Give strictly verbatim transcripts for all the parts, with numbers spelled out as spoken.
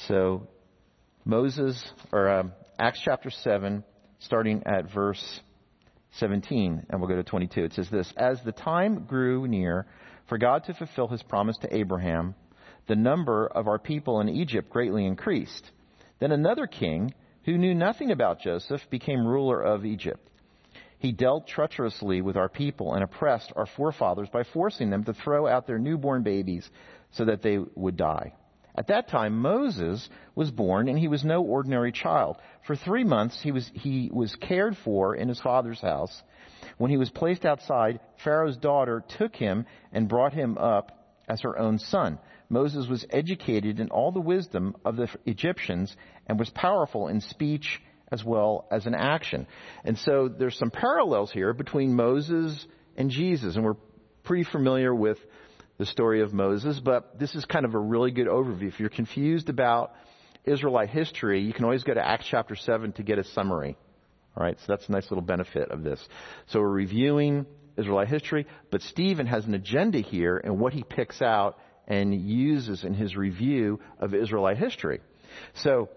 So Moses, or um, Acts chapter seven, starting at verse seventeen, and we'll go to twenty-two. It says this: As the time grew near for God to fulfill his promise to Abraham, the number of our people in Egypt greatly increased. Then another king, who knew nothing about Joseph, became ruler of Egypt. He dealt treacherously with our people and oppressed our forefathers by forcing them to throw out their newborn babies so that they would die. At that time, Moses was born, and he was no ordinary child. For three months, he was, he was cared for in his father's house. When he was placed outside, Pharaoh's daughter took him and brought him up as her own son. Moses was educated in all the wisdom of the Egyptians and was powerful in speech as well as in action. And so there's some parallels here between Moses and Jesus. And we're pretty familiar with the story of Moses, but this is kind of a really good overview. If you're confused about Israelite history, you can always go to Acts chapter seven to get a summary. All right, so that's a nice little benefit of this. So we're reviewing Israelite history, but Stephen has an agenda here and what he picks out and uses in his review of Israelite history. So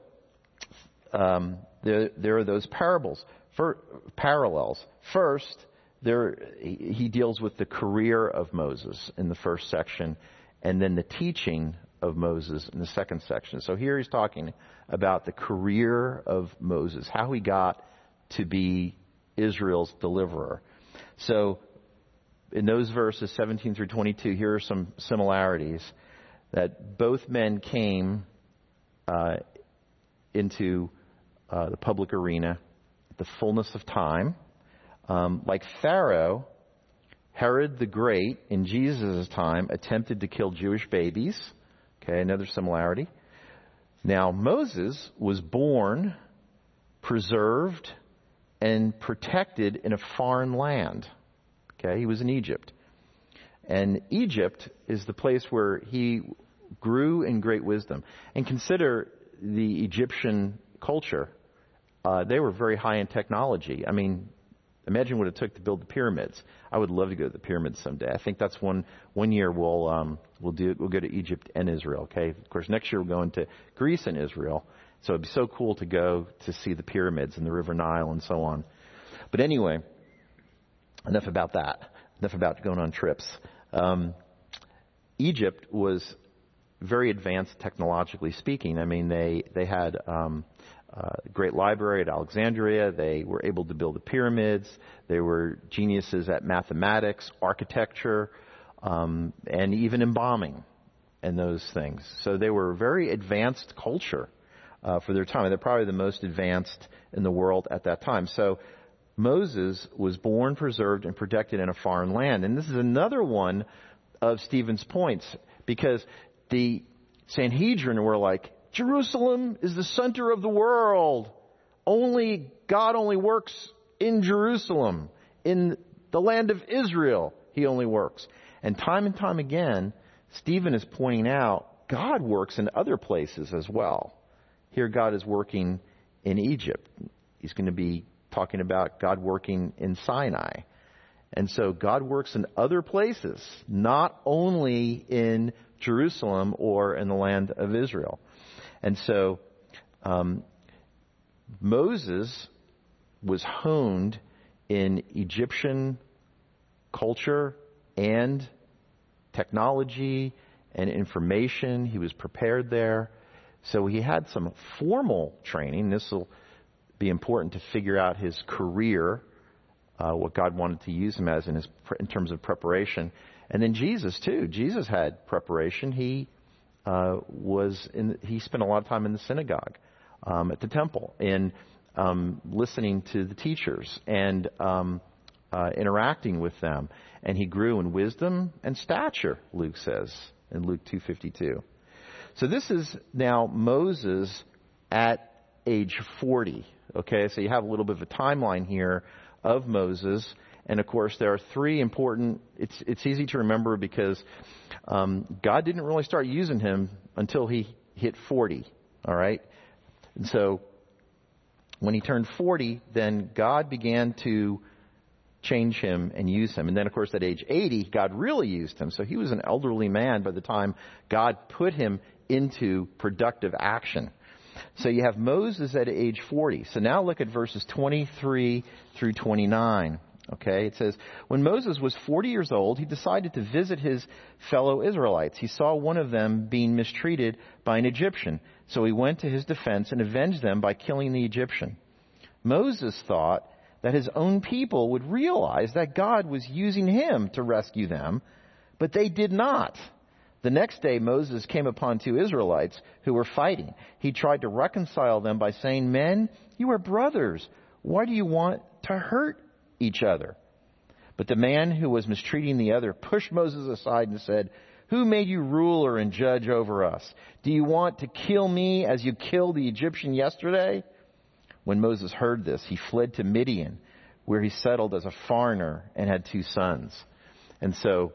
um, there, there are those parables, for, parallels. First, there he, he deals with the career of Moses in the first section, and then the teaching of Moses in the second section. So here he's talking about the career of Moses, how he got to be Israel's deliverer. So in those verses seventeen through twenty-two, here are some similarities. That both men came uh, into uh, the public arena at the fullness of time. Um, like Pharaoh, Herod the Great in Jesus' time attempted to kill Jewish babies. Okay, another similarity. Now, Moses was born, preserved, and protected in a foreign land. Okay, he was in Egypt. And Egypt is the place where he grew in great wisdom. And consider the Egyptian culture. Uh, they were very high in technology. I mean, imagine what it took to build the pyramids. I would love to go to the pyramids someday. I think that's one one year we'll um, we'll do we'll go to Egypt and Israel. Okay, of course next year we're going to Greece and Israel. So it'd be so cool to go to see the pyramids and the River Nile and so on. But anyway, enough about that. Enough about going on trips. Um, Egypt was very advanced technologically speaking. I mean, they they had um, a great library at Alexandria. They were able to build the pyramids. They were geniuses at mathematics, architecture, um, and even embalming and those things. So they were a very advanced culture uh, for their time. They're probably the most advanced in the world at that time. So Moses was born, preserved, and protected in a foreign land. And this is another one of Stephen's points, because the Sanhedrin were like, Jerusalem is the center of the world. Only God only works in Jerusalem. In the land of Israel, he only works. And time and time again, Stephen is pointing out God works in other places as well. Here God is working in Egypt. He's going to be talking about God working in Sinai. And so God works in other places, not only in Jerusalem or in the land of Israel. And so um, Moses was honed in Egyptian culture and technology and information. He was prepared there. So he had some formal training. This will be important to figure out his career, uh, what God wanted to use him as in his in terms of preparation. And then Jesus too. Jesus had preparation. He uh, was in. He spent a lot of time in the synagogue, um, at the temple, and um, listening to the teachers and um, uh, interacting with them. And he grew in wisdom and stature, Luke says in Luke two fifty-two. So this is now Moses at age forty. Okay, so you have a little bit of a timeline here of Moses. And of course, there are three important, it's it's easy to remember because um, God didn't really start using him until he hit forty. All right. And so when he turned forty, then God began to change him and use him. And then, of course, at age eighty, God really used him. So he was an elderly man by the time God put him into productive action. So you have Moses at age forty. So now look at verses twenty-three through twenty-nine. Okay, it says, when Moses was forty years old, he decided to visit his fellow Israelites. He saw one of them being mistreated by an Egyptian. So he went to his defense and avenged them by killing the Egyptian. Moses thought that his own people would realize that God was using him to rescue them, but they did not. The next day, Moses came upon two Israelites who were fighting. He tried to reconcile them by saying, men, you are brothers. Why do you want to hurt each other? But the man who was mistreating the other pushed Moses aside and said, who made you ruler and judge over us? Do you want to kill me as you killed the Egyptian yesterday? When Moses heard this, he fled to Midian, where he settled as a foreigner and had two sons. And so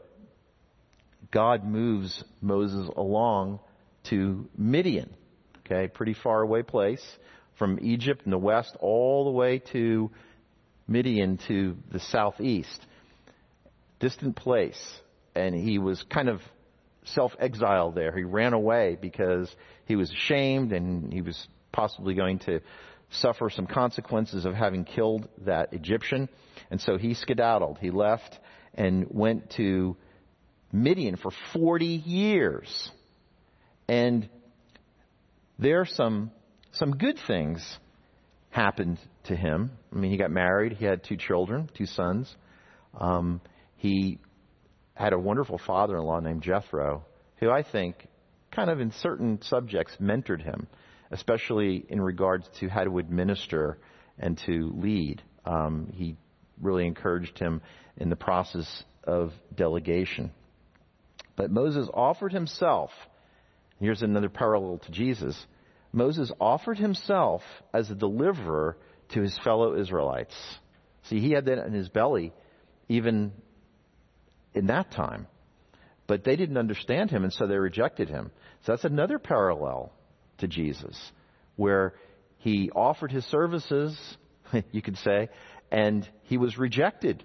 God moves Moses along to Midian, okay, pretty far away place from Egypt in the west all the way to Midian to the southeast. Distant place. And he was kind of self-exiled there. He ran away because he was ashamed and he was possibly going to suffer some consequences of having killed that Egyptian. And so he skedaddled. He left and went to Midian for forty years. And there some some good things happened to him. I mean, he got married. He had two children, two sons. Um, he had a wonderful father-in-law named Jethro, who I think kind of in certain subjects mentored him, especially in regards to how to administer and to lead. Um, he really encouraged him in the process of delegation. But Moses offered himself. Here's another parallel to Jesus. Moses offered himself as a deliverer to his fellow Israelites. See, he had that in his belly even in that time. But they didn't understand him, and so they rejected him. So that's another parallel to Jesus, where he offered his services, you could say, and he was rejected.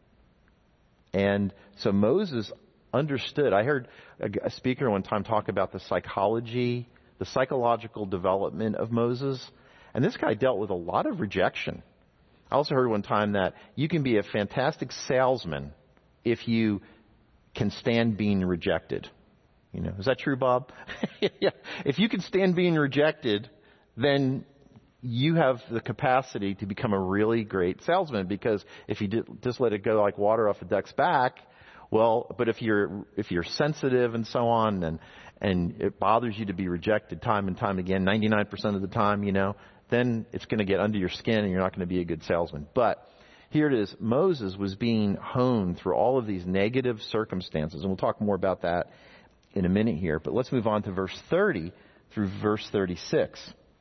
And so Moses understood. I heard a speaker one time talk about the psychology, the psychological development of Moses. And this guy dealt with a lot of rejection. I also heard one time that you can be a fantastic salesman if you can stand being rejected. You know, is that true, Bob? Yeah. If you can stand being rejected, then you have the capacity to become a really great salesman, because if you just let it go like water off a duck's back, well, but if you're if you're sensitive and so on, and and it bothers you to be rejected time and time again, ninety-nine percent of the time, you know, then it's going to get under your skin and you're not going to be a good salesman. But here it is. Moses was being honed through all of these negative circumstances, and we'll talk more about that in a minute here. But let's move on to verse thirty through verse thirty-six.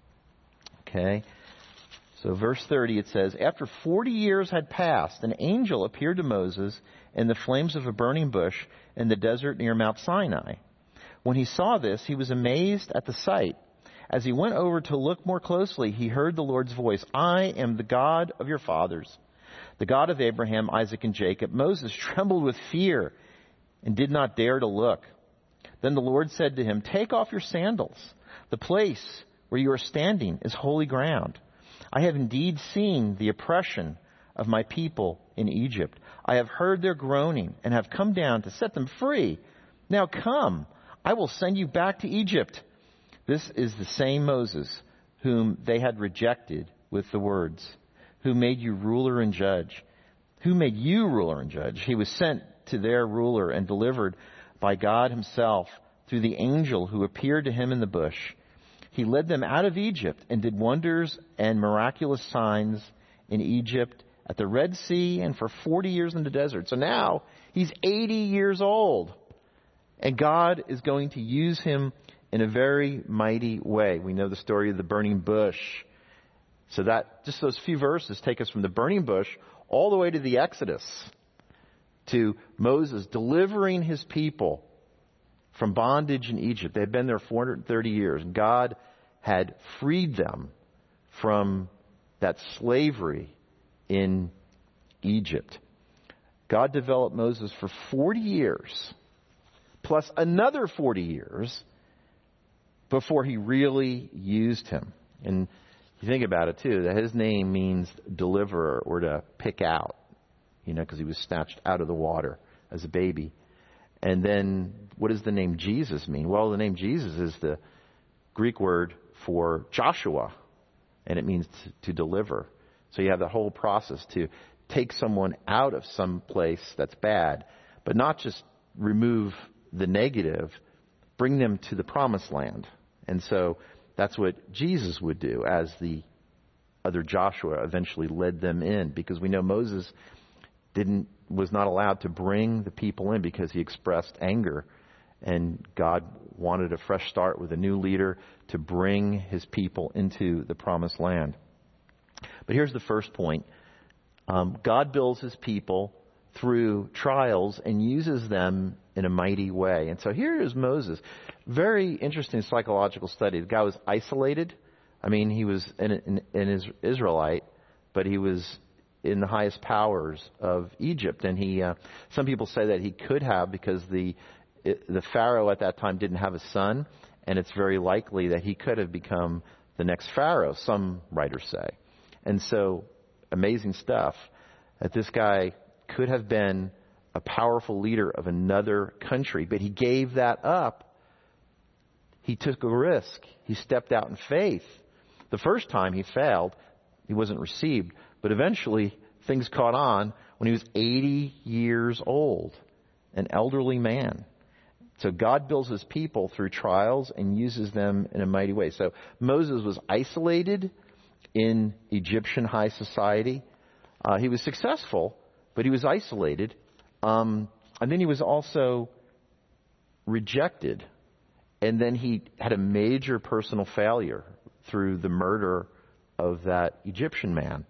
Okay. So verse thirty, it says, after forty years had passed, an angel appeared to Moses in the flames of a burning bush in the desert near Mount Sinai. When he saw this, he was amazed at the sight. As he went over to look more closely, he heard the Lord's voice, I am the God of your fathers, the God of Abraham, Isaac, and Jacob. Moses trembled with fear and did not dare to look. Then the Lord said to him, take off your sandals. The place where you are standing is holy ground. I have indeed seen the oppression of my people in Egypt. I have heard their groaning and have come down to set them free. Now come, I will send you back to Egypt. This is the same Moses whom they had rejected with the words, who made you ruler and judge. Who made you ruler and judge? He was sent to their ruler and delivered by God himself through the angel who appeared to him in the bush. He led them out of Egypt and did wonders and miraculous signs in Egypt, at the Red Sea, and for forty years in the desert. So now he's eighty years old, and God is going to use him in a very mighty way. We know the story of the burning bush. So that just those few verses take us from the burning bush all the way to the Exodus, to Moses delivering his people from bondage in Egypt. They had been there four hundred thirty years, and God had freed them from that slavery in Egypt. God developed Moses for forty years, plus another forty years, before he really used him. And you think about it, too, that his name means deliverer or to pick out, you know, because he was snatched out of the water as a baby. And then what does the name Jesus mean? Well, the name Jesus is the Greek word for Joshua, and it means to, to deliver. So you have the whole process to take someone out of some place that's bad, but not just remove the negative, bring them to the promised land. And so that's what Jesus would do as the other Joshua eventually led them in, because we know Moses didn't was not allowed to bring the people in because he expressed anger, and God wanted a fresh start with a new leader to bring his people into the promised land. But here's the first point. Um, God builds his people through trials and uses them in a mighty way. And so here is Moses. Very interesting psychological study. The guy was isolated. I mean, he was an, an, an Israelite, but he was in the highest powers of Egypt. And he, uh, some people say that he could have, because the the Pharaoh at that time didn't have a son, and it's very likely that he could have become the next Pharaoh, some writers say. And so, amazing stuff, that this guy could have been a powerful leader of another country, but he gave that up. He took a risk. He stepped out in faith. The first time he failed, he wasn't received, but eventually things caught on when he was eighty years old, an elderly man. So God builds his people through trials and uses them in a mighty way. So Moses was isolated in Egyptian high society. Uh, he was successful, but he was isolated. Um, and then he was also rejected. And then he had a major personal failure through the murder of that Egyptian man.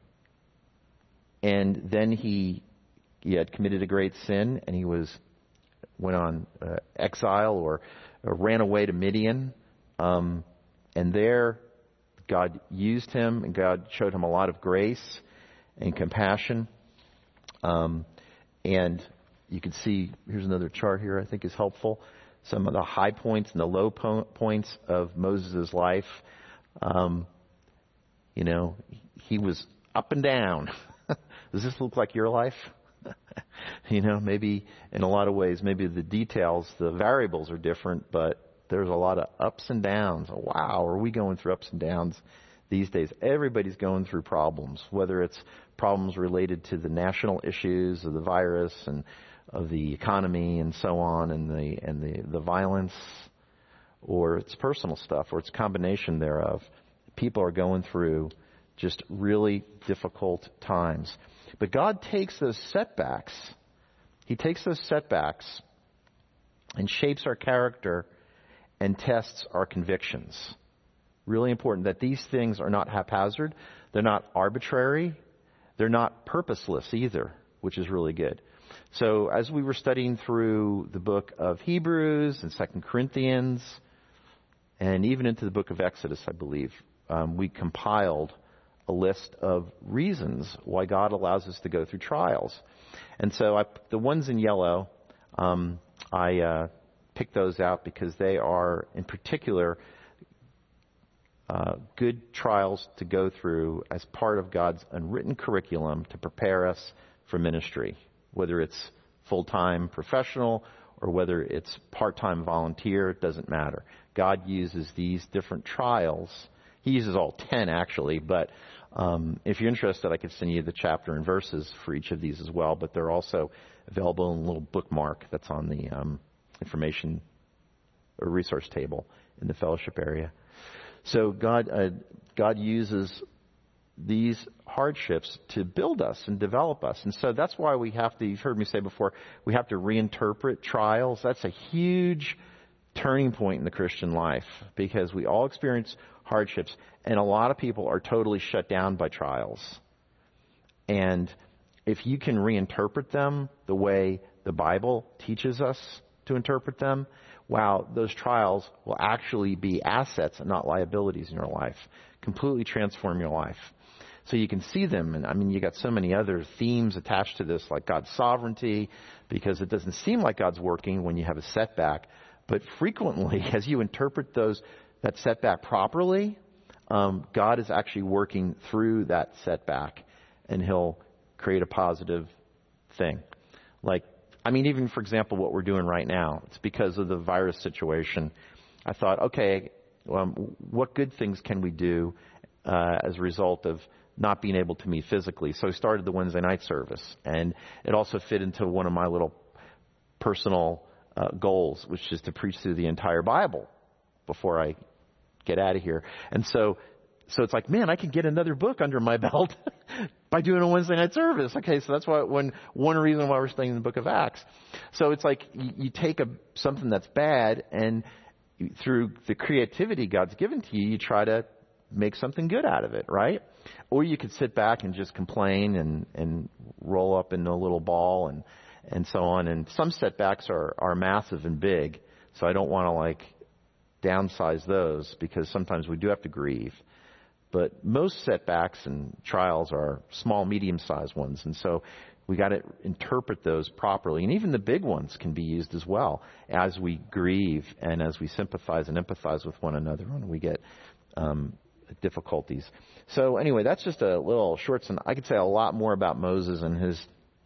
And then he, he had committed a great sin, and he was went on uh, exile or, or ran away to Midian. Um, and there, God used him, and God showed him a lot of grace and compassion. Um, and you can see, here's another chart here I think is helpful. Some of the high points and the low po- points of Moses' life. Um, you know, he was up and down. Does this look like your life? You know, maybe in a lot of ways, maybe the details, the variables are different, but there's a lot of ups and downs. Wow, are we going through ups and downs these days? Everybody's going through problems, whether it's problems related to the national issues of the virus and of the economy and so on, and the and the, the violence, or it's personal stuff, or it's a combination thereof. People are going through just really difficult times. But God takes those setbacks, He takes those setbacks and shapes our character and tests our convictions. Really important that these things are not haphazard. They're not arbitrary. They're not purposeless either, which is really good. So as we were studying through the book of Hebrews and Second Corinthians, and even into the book of Exodus, I believe, um, we compiled a list of reasons why God allows us to go through trials. And so I, the ones in yellow, um, I uh, picked those out because they are, in particular, uh, good trials to go through as part of God's unwritten curriculum to prepare us for ministry, whether it's full-time professional or whether it's part-time volunteer, it doesn't matter. God uses these different trials. He uses all ten, actually, but um, if you're interested, I could send you the chapter and verses for each of these as well, but they're also available in a little bookmark that's on the um, information or resource table in the fellowship area. So God, uh, God uses these hardships to build us and develop us. And so that's why we have to, you've heard me say before, we have to reinterpret trials. That's a huge turning point in the Christian life, because we all experience hardships, and a lot of people are totally shut down by trials. And if you can reinterpret them the way the Bible teaches us to interpret them, wow, those trials will actually be assets and not liabilities in your life. Completely transform your life. So you can see them. And I mean, you got so many other themes attached to this, like God's sovereignty, because it doesn't seem like God's working when you have a setback. But frequently, as you interpret those, that setback properly, um, God is actually working through that setback, and he'll create a positive thing. Like, I mean, even for example, what we're doing right now, it's because of the virus situation. I thought, okay, um, what good things can we do uh, as a result of not being able to meet physically? So I started the Wednesday night service, and it also fit into one of my little personal uh, goals, which is to preach through the entire Bible before I get out of here. And so, so it's like, man, I can get another book under my belt by doing a Wednesday night service. Okay, so that's why when one reason why we're studying the book of Acts. So it's like you, you take a something that's bad, and through the creativity God's given to you, you try to make something good out of it, right? Or you could sit back and just complain and, and roll up in a little ball and, and so on. And some setbacks are, are massive and big, so I don't want to like downsize those, because sometimes we do have to grieve. But most setbacks and trials are small, medium-sized ones. And so we got to interpret those properly. And even the big ones can be used as well as we grieve and as we sympathize and empathize with one another when we get um, difficulties. So anyway, that's just a little short. I could say a lot more about Moses and his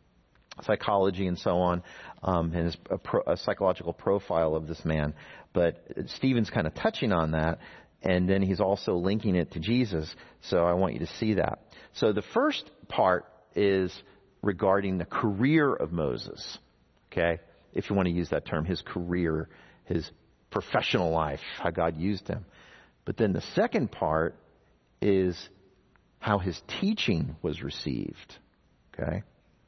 psychology and so on, um, and his a pro, a psychological profile of this man. But Stephen's kind of touching on that. And then he's also linking it to Jesus. So I want you to see that. So the first part is regarding the career of Moses. Okay? If you want to use that term, his career, his professional life, how God used him. But then the second part is how his teaching was received. Okay?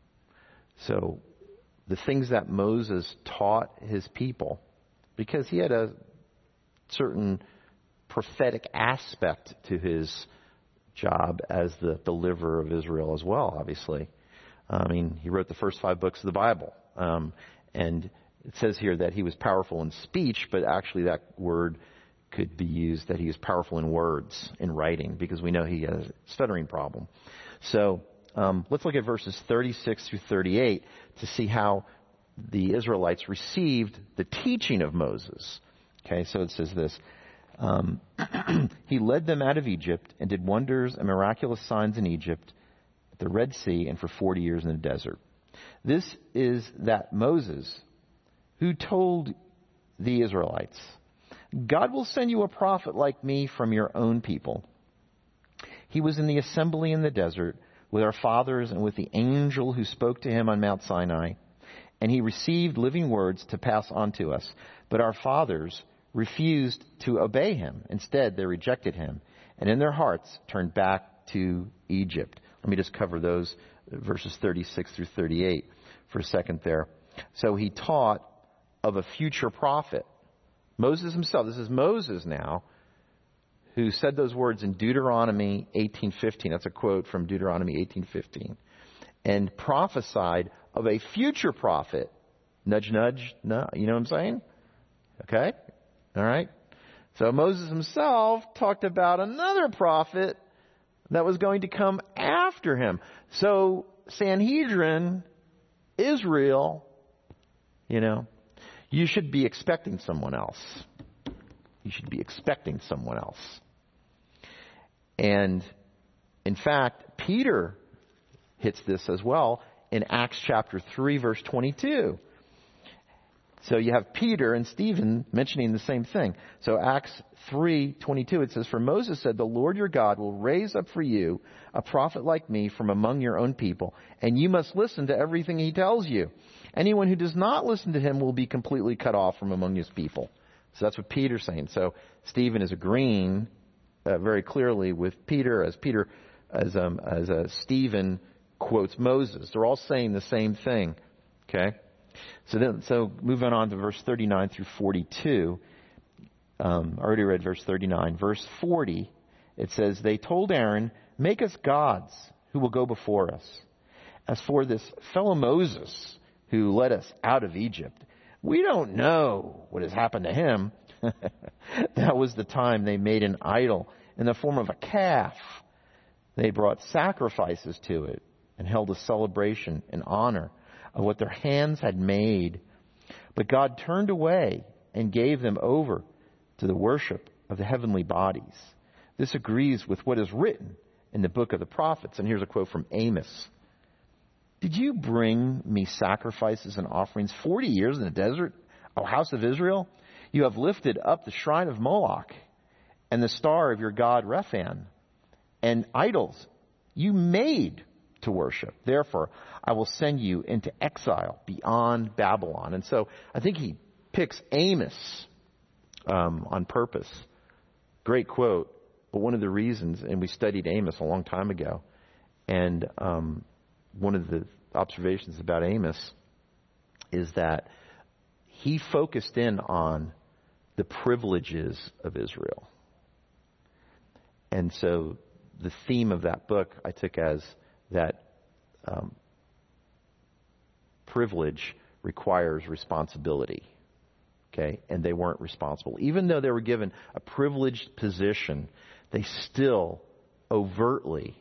So the things that Moses taught his people, because he had a certain prophetic aspect to his job as the deliverer of Israel as well, obviously. I mean, he wrote the first five books of the Bible. Um, and it says here that he was powerful in speech, but actually that word could be used that he was powerful in words, in writing, because we know he has a stuttering problem. So um, let's look at verses thirty-six through thirty-eight to see how the Israelites received the teaching of Moses. Okay, so it says this. Um, he led them out of Egypt and did wonders and miraculous signs in Egypt, at the Red Sea, and for forty years in the desert. This is that Moses who told the Israelites, God will send you a prophet like me from your own people. He was in the assembly in the desert with our fathers and with the angel who spoke to him on Mount Sinai. And he received living words to pass on to us. But our fathers refused to obey him. Instead, they rejected him, and in their hearts turned back to Egypt. Let me just cover those verses thirty-six through thirty-eight for a second there. So he taught of a future prophet. Moses himself, this is Moses now, who said those words in Deuteronomy eighteen fifteen. That's a quote from Deuteronomy eighteen fifteen. And prophesied of a future prophet. Nudge, nudge, no, you know what I'm saying? Okay? All right. So Moses himself talked about another prophet that was going to come after him. So Sanhedrin, Israel, you know, you should be expecting someone else. You should be expecting someone else. And in fact, Peter hits this as well in Acts chapter three, verse twenty-two. So you have Peter and Stephen mentioning the same thing. So Acts three twenty-two, it says, For Moses said, the Lord your God will raise up for you a prophet like me from among your own people, and you must listen to everything he tells you. Anyone who does not listen to him will be completely cut off from among his people. So that's what Peter's saying. So Stephen is agreeing uh, very clearly with Peter, as Peter, as um, as uh, Stephen quotes Moses. They're all saying the same thing. Okay. So then, so moving on to verse thirty-nine through forty-two. Um, I already read verse thirty-nine. Verse forty, it says, They told Aaron, make us gods who will go before us. As for this fellow Moses who led us out of Egypt, we don't know what has happened to him. That was the time they made an idol in the form of a calf. They brought sacrifices to it and held a celebration in honor of what their hands had made. But God turned away and gave them over to the worship of the heavenly bodies. This agrees with what is written in the book of the prophets. And here's a quote from Amos. Did you bring me sacrifices and offerings forty years in the desert, O house of Israel? You have lifted up the shrine of Moloch and the star of your god Rephan, and idols you made to worship. Therefore, I will send you into exile beyond Babylon. And so I think he picks Amos um, on purpose. Great quote. But one of the reasons, and we studied Amos a long time ago, and um, one of the observations about Amos is that he focused in on the privileges of Israel. And so the theme of that book I took as that um, privilege requires responsibility. Okay? And they weren't responsible. Even though they were given a privileged position, they still overtly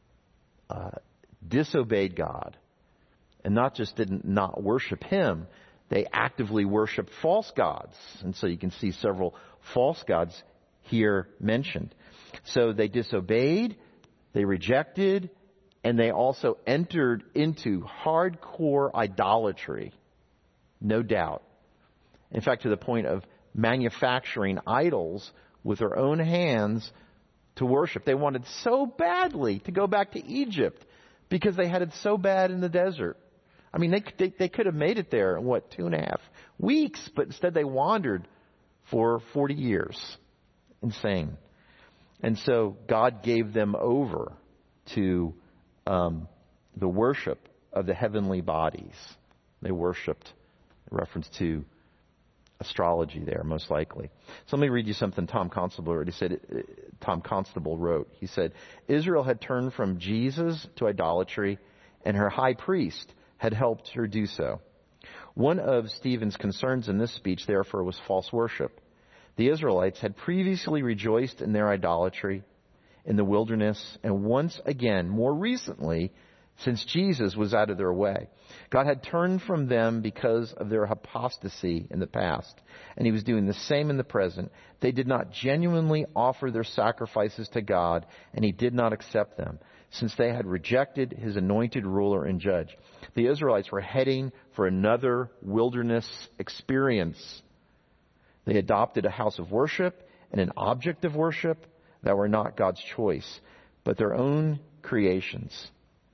uh, disobeyed God. And not just didn't not worship Him, they actively worshiped false gods. And so you can see several false gods here mentioned. So they disobeyed, they rejected, and they also entered into hardcore idolatry. No doubt. In fact, to the point of manufacturing idols with their own hands to worship. They wanted so badly to go back to Egypt because they had it so bad in the desert. I mean, they, they, they could have made it there in, what, two and a half weeks, but instead they wandered for forty years. Insane. And so God gave them over to um, the worship of the heavenly bodies. They worshipped, in reference to astrology there, most likely. So let me read you something Tom Constable wrote. He said, Tom Constable wrote, he said, Israel had turned from Jesus to idolatry, and her high priest had helped her do so. One of Stephen's concerns in this speech, therefore, was false worship. The Israelites had previously rejoiced in their idolatry in the wilderness, and once again, more recently, since Jesus was out of their way. God had turned from them because of their apostasy in the past, and He was doing the same in the present. They did not genuinely offer their sacrifices to God, and He did not accept them, since they had rejected His anointed ruler and judge. The Israelites were heading for another wilderness experience. They adopted a house of worship and an object of worship that were not God's choice, but their own creations.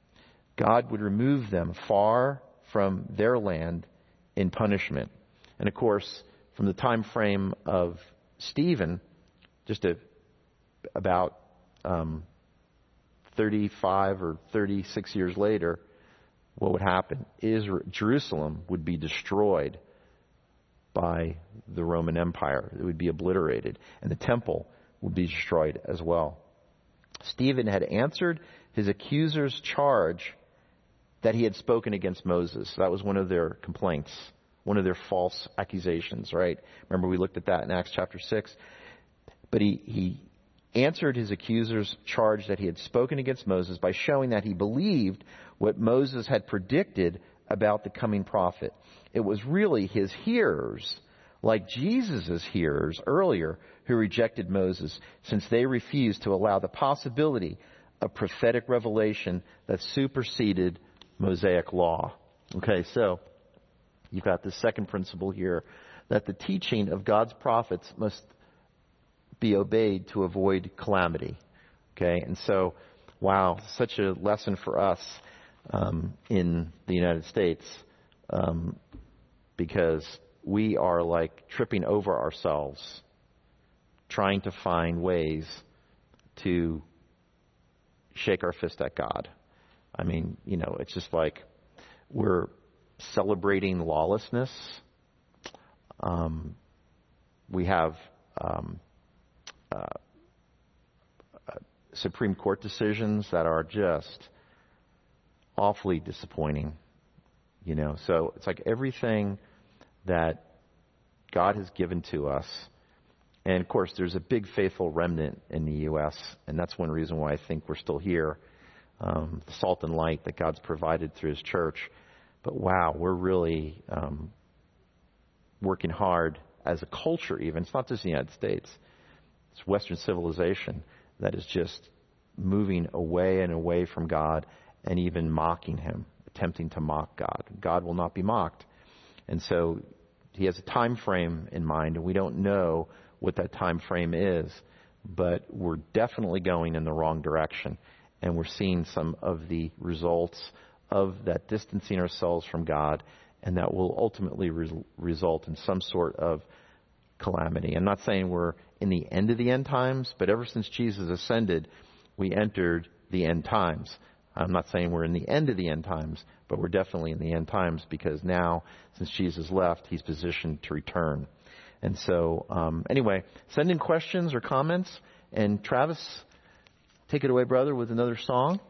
God would remove them far from their land in punishment. And of course, from the time frame of Stephen, just a, about um, thirty-five or thirty-six years later, what would happen? Israel, Jerusalem would be destroyed by the Roman Empire. It would be obliterated. And the temple would be destroyed as well. Stephen had answered his accuser's charge that he had spoken against Moses. That was one of their complaints, one of their false accusations, right? Remember we looked at that in Acts chapter six. But he, he answered his accuser's charge that he had spoken against Moses by showing that he believed what Moses had predicted about the coming prophet. It was really his hearers, like Jesus' hearers earlier, who rejected Moses, since they refused to allow the possibility of prophetic revelation that superseded Mosaic law. Okay, so you've got the second principle here, that the teaching of God's prophets must be obeyed to avoid calamity. Okay, and so, wow, such a lesson for us um, in the United States, um, because we are like tripping over ourselves, trying to find ways to shake our fist at God. I mean, you know, it's just like we're celebrating lawlessness. Um, we have um, uh, uh, Supreme Court decisions that are just awfully disappointing. You know, so it's like everything that God has given to us, And, of course, there's a big faithful remnant in the U S, and that's one reason why I think we're still here. Um, the salt and light that God's provided through His church. But, wow, we're really um, working hard as a culture even. It's not just the United States. It's Western civilization that is just moving away and away from God and even mocking Him, attempting to mock God. God will not be mocked. And so He has a time frame in mind, and we don't know what that time frame is, but we're definitely going in the wrong direction. And we're seeing some of the results of that distancing ourselves from God, and that will ultimately re- result in some sort of calamity. I'm not saying we're in the end of the end times, but ever since Jesus ascended, we entered the end times. I'm not saying we're in the end of the end times, but we're definitely in the end times, because now, since Jesus left, He's positioned to return. And so, um, anyway, send in questions or comments, and Travis, take it away, brother, with another song.